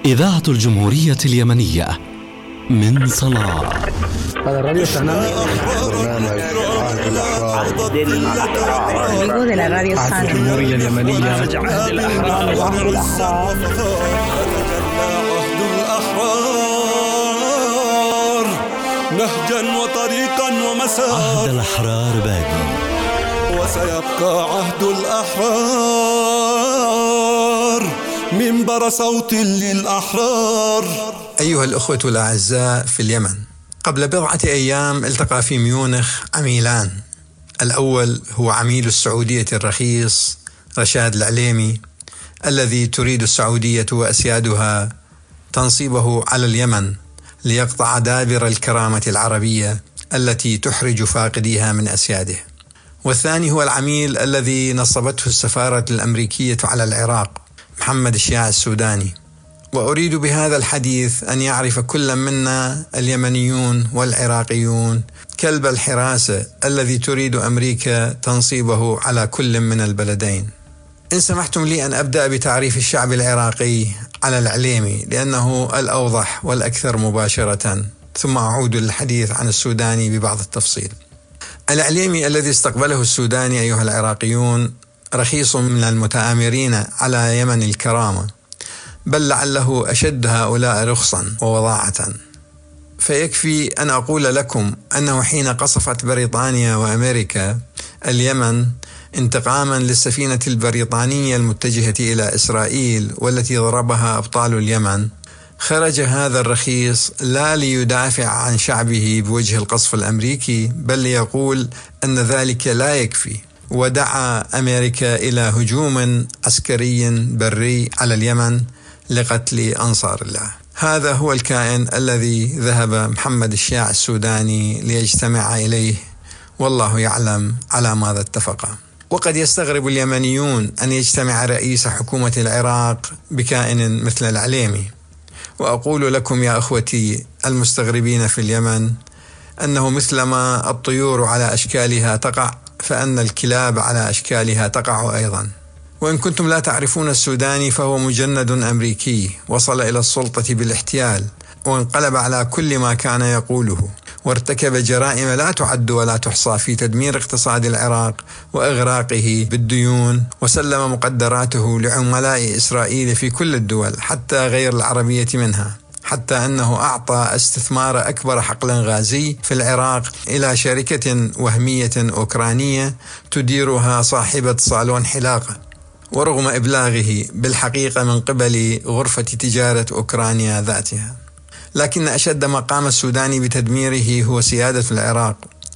إذاعة الجمهورية اليمنية من صنعاء. هذا الراديو السنة الجمهورية اليمنية نهجا وطريقا ومسار. عهد الأحرار باقي وسيبقى عهد الأحرار منبر صوت للأحرار. أيها الأخوة الأعزاء في اليمن، قبل بضعة أيام التقى في ميونخ عميلان. الأول هو عميل السعودية الرخيص رشاد العليمي، الذي تريد السعودية وأسيادها تنصيبه على اليمن ليقطع دابر الكرامة العربية التي تحرج فاقديها من أسياده. والثاني هو العميل الذي نصبته السفارة الأمريكية على العراق، محمد الشياع السوداني. وأريد بهذا الحديث أن يعرف كل منا اليمنيون والعراقيون كلب الحراسة الذي تريد أمريكا تنصيبه على كل من البلدين. إن سمحتم لي أن أبدأ بتعريف الشعب العراقي على العليمي لأنه الأوضح والأكثر مباشرة، ثم أعود للحديث عن السوداني ببعض التفصيل. العليمي الذي استقبله السوداني أيها العراقيون رخيص من المتآمرين على يمن الكرامة، بل لعله أشد هؤلاء رخصا ووضاعة. فيكفي أن أقول لكم أنه حين قصفت بريطانيا وأمريكا اليمن انتقاما للسفينة البريطانية المتجهة إلى إسرائيل والتي ضربها أبطال اليمن، خرج هذا الرخيص لا ليدافع عن شعبه بوجه القصف الأمريكي، بل ليقول أن ذلك لا يكفي، ودعا أمريكا إلى هجوم عسكري بري على اليمن لقتل أنصار الله. هذا هو الكائن الذي ذهب محمد الشياع السوداني ليجتمع إليه، والله يعلم على ماذا اتفق. وقد يستغرب اليمنيون أن يجتمع رئيس حكومة العراق بكائن مثل العليمي. وأقول لكم يا أخوتي المستغربين في اليمن أنه مثلما الطيور على أشكالها تقع، فأن الكلاب على أشكالها تقع أيضا. وإن كنتم لا تعرفون السوداني، فهو مجند أمريكي وصل إلى السلطة بالاحتيال، وانقلب على كل ما كان يقوله، وارتكب جرائم لا تعد ولا تحصى في تدمير اقتصاد العراق وإغراقه بالديون، وسلم مقدراته لعملاء إسرائيل في كل الدول حتى غير العربية منها، حتى أنه أعطى استثمار أكبر حقل غازي في العراق إلى شركة وهمية أوكرانية تديرها صاحبة صالون حلاقة، ورغم إبلاغه بالحقيقة من قبل غرفة تجارة أوكرانيا ذاتها. لكن أشد ما قام السوداني بتدميره هو سيادة العراق،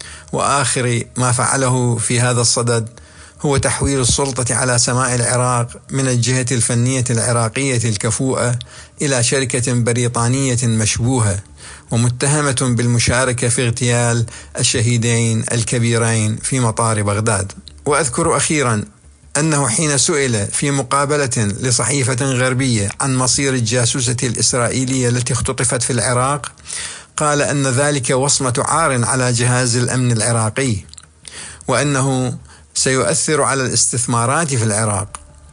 وآخر ما فعله في هذا الصدد هو تحويل السلطة على سماء العراق من الجهة الفنية العراقية الكفؤة إلى شركة بريطانية مشبوهة ومتهمة بالمشاركة في اغتيال الشهيدين الكبيرين في مطار بغداد. وأذكر أخيرا أنه حين سئل في مقابلة لصحيفة غربية عن مصير الجاسوسة الإسرائيلية التي اختطفت في العراق، قال أن ذلك وصمة عار على جهاز الأمن العراقي، وأنه سيؤثر على الاستثمارات في العراق.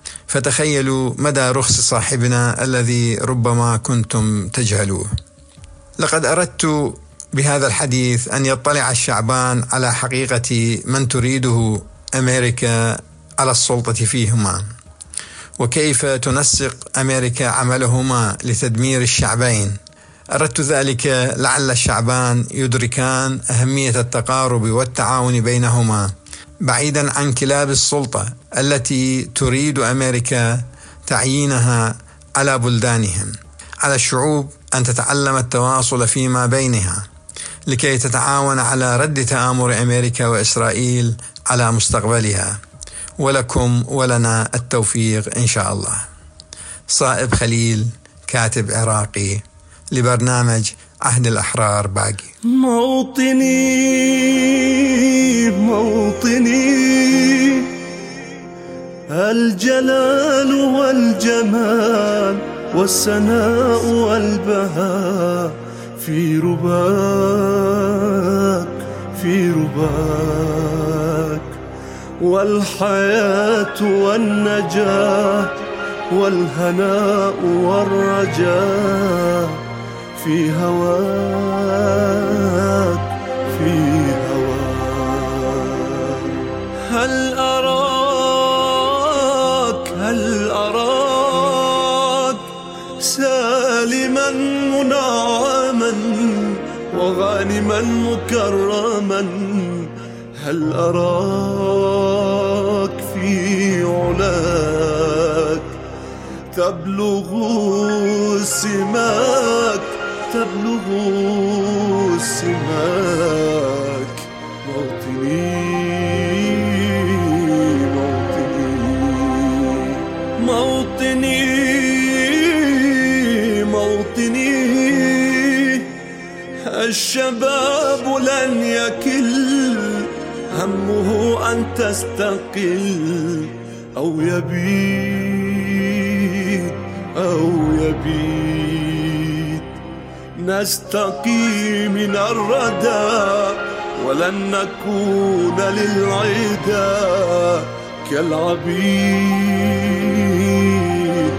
فتخيلوا مدى رخص صاحبنا الذي ربما كنتم تجهلوه. لقد أردت بهذا الحديث أن يطلع الشعبان على حقيقة من تريده أمريكا على السلطة فيهما، وكيف تنسق أمريكا عملهما لتدمير الشعبين. أردت ذلك لعل الشعبان يدركان أهمية التقارب والتعاون بينهما، بعيدا عن كلاب السلطة التي تريد أمريكا تعيينها على بلدانهم. على الشعوب أن تتعلم التواصل فيما بينها لكي تتعاون على رد تآمر أمريكا وإسرائيل على مستقبلها. ولكم ولنا التوفيق إن شاء الله. صائب خليل، كاتب عراقي لبرنامج عهد الأحرار باقي. موطني الجلال والجمال والسناء والبهاء في رباك والحياة والنجاة والهناء والرجاء في هواك، في هواك. هل أراك سالما منعما وغانما مكرما؟ هل أراك في علاك تبلغ سماك، تبلغ سماك؟ موطني موطني موطني، الشباب لن يكل همه أن تستقل أو يبيد، أو يبيد. نستقي من الردى ولن نكون للعدا كالعبيد،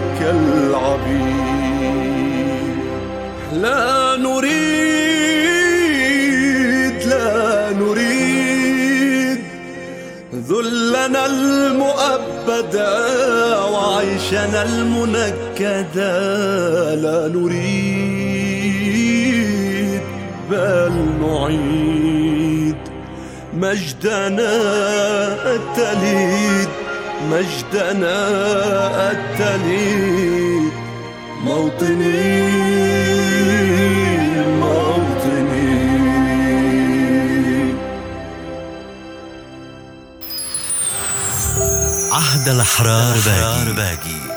كالعبيد. لا نريد، لا نريد ذلنا المؤبدا وعيشنا المنكدا. لا نريد بل نعيد مجدنا التليد، مجدنا التليد. موطني موطني. عهد الأحرار باقي.